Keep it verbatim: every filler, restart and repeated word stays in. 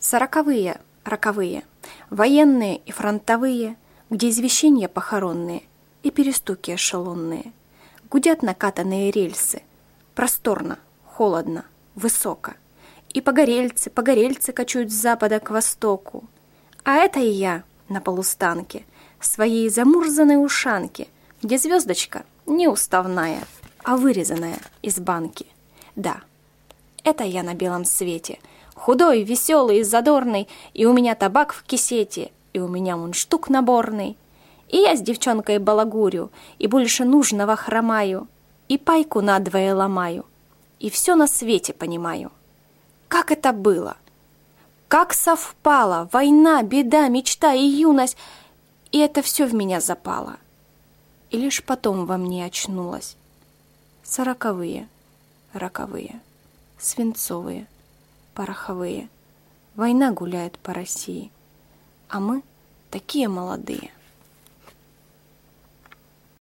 Сороковые, роковые, военные и фронтовые, где извещения похоронные и перестуки эшелонные. Гудят накатанные рельсы, просторно, холодно, высоко. И погорельцы, погорельцы кочуют с запада к востоку. А это и я на полустанке, в своей замурзанной ушанке, где звездочка не уставная, а вырезанная из банки. Да, это я на белом свете, худой, веселый и задорный, и у меня табак в кисете, и у меня мундштук наборный. И я с девчонкой балагурю, и больше нужного хромаю, и пайку надвое ломаю, и все на свете понимаю. Как это было? Как совпало война, беда, мечта и юность, и это все в меня запало. И лишь потом во мне очнулась. Сороковые, роковые, свинцовые, пороховые. Война гуляет по России, а мы такие молодые.